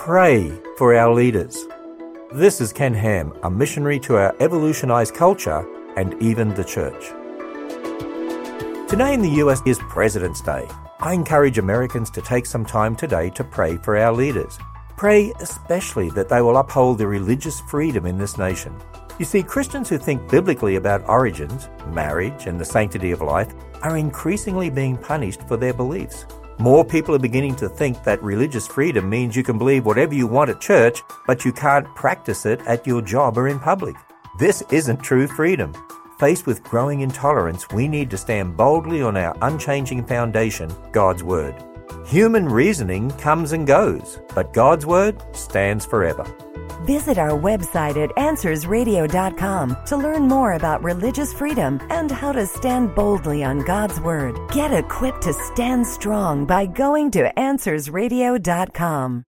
Pray for our leaders. This is Ken Ham, a missionary to our evolutionized culture and even the church. Today in the US is President's Day. I encourage Americans to take some time today to pray for our leaders. Pray especially that they will uphold the religious freedom in this nation. You see, Christians who think biblically about origins, marriage, and the sanctity of life are increasingly being punished for their beliefs. More people are beginning to think that religious freedom means you can believe whatever you want at church, but you can't practice it at your job or in public. This isn't true freedom. Faced with growing intolerance, we need to stand boldly on our unchanging foundation, God's Word. Human reasoning comes and goes, but God's Word stands forever. Visit our website at AnswersRadio.com to learn more about religious freedom and how to stand boldly on God's Word. Get equipped to stand strong by going to AnswersRadio.com.